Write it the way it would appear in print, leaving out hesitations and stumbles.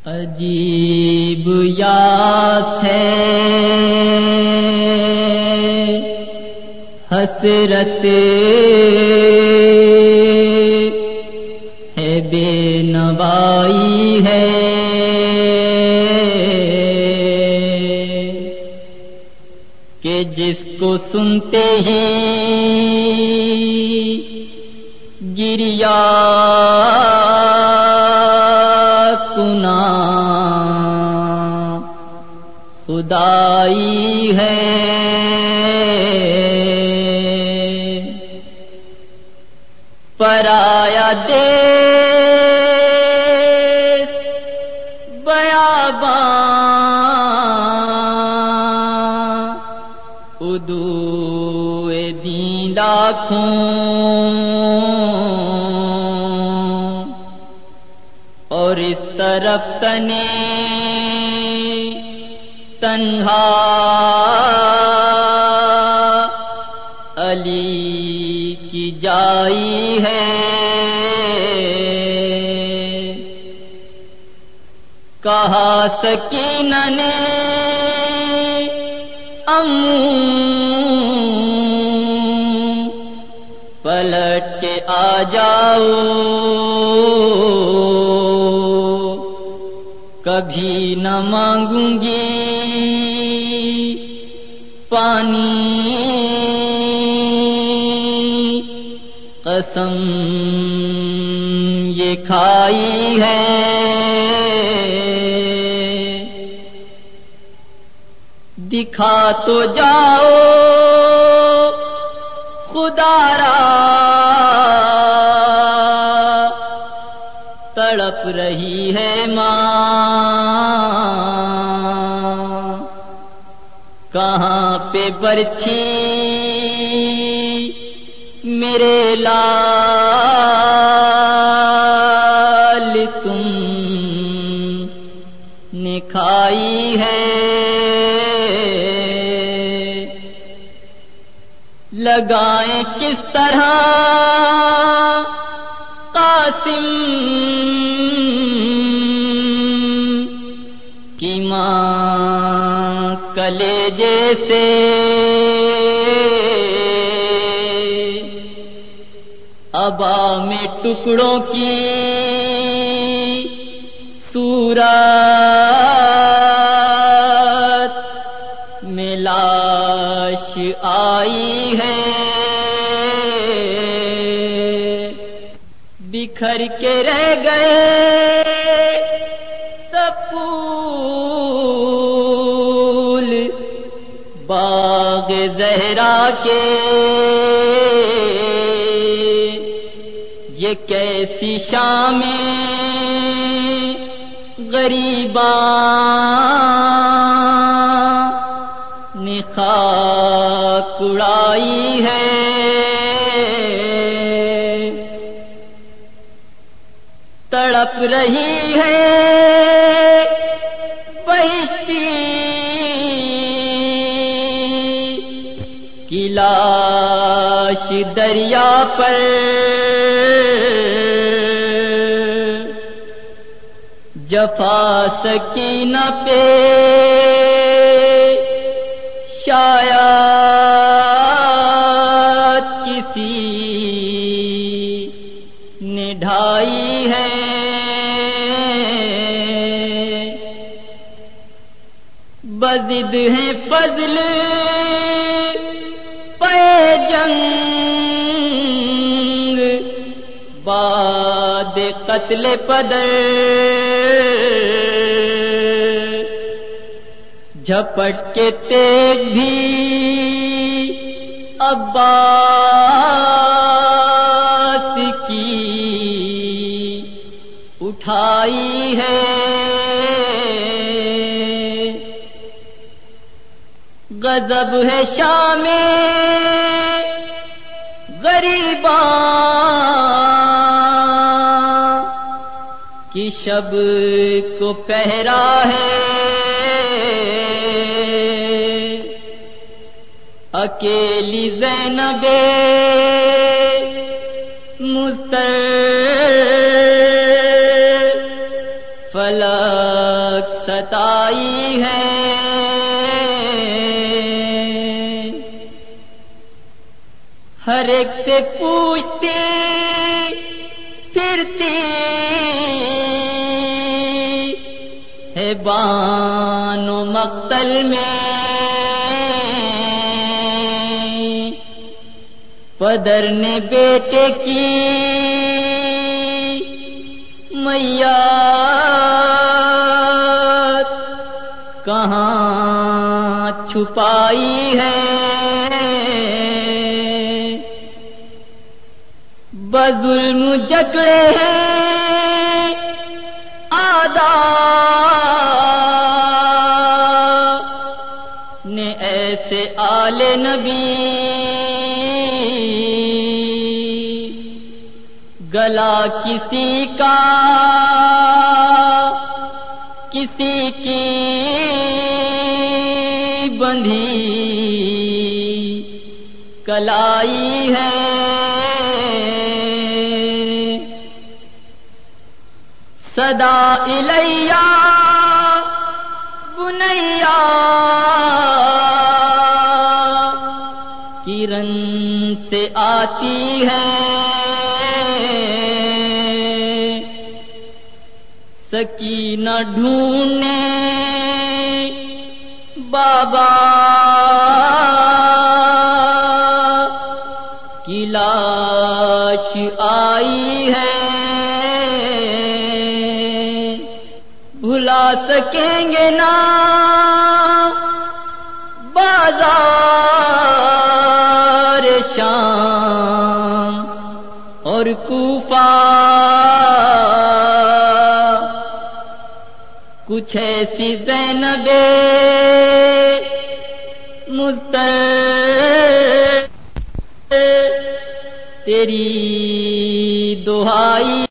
عجیب یاس ہے حسرت ہے بے نوائی ہے کہ جس کو سنتے ہی گریا کنا خدائی ہے پرایا دیس بیاباں ادوئے دین لاکھوں اور اس طرف تنے تنہا علی کی جائی ہے کہا سکینہ نے پلٹ کے آ جاؤ کبھی نہ مانگوں گی پانی قسم یہ کھائی ہے دکھا تو جاؤ خدا را تڑپ رہی ہے ماں کہاں پہ برچھی میرے لال تم نے کھائی ہے لگائیں کس طرح قاسم کی ماں کلیجے سے ابا میں ٹکڑوں کی صورت میں لاش آئی ہے بکھر کے رہ گئے سب پھول باغ زہرا کے یہ کیسی شام غریباں نے خاک اڑائی ہے تڑپ رہی ہے بہشتی کی لاش دریا پر جفا سکینہ پہ شاید کسی نے ڈھائی ہے بضد ہے فضل پہ جنگ بعد قتل پدر جھپٹ کے تیغ بھی عباس کی اٹھائی ہے غضب ہے شام غریباں کی شب کو پہرا ہے اکیلی زینب مستر فلک ستائی ہے، ہر ایک سے پوچھتی پھرتی ہے بان و مقتل میں، پدر نے بیٹے کی میت کہاں چھپائی ہے، بظلم جکڑے ہیں آدھا نے ایسے آل نبی، گلا کسی کا کسی کی بندھی کلائی ہے، صدا الیہ بنیا کرن سے آتی ہے، سکینہ ڈھونڈنے بابا کی لاش آئی ہے، بھلا سکیں گے نا بازار شام اور کوفہ، کچھ ایسی زینب مضطر تیری دہائی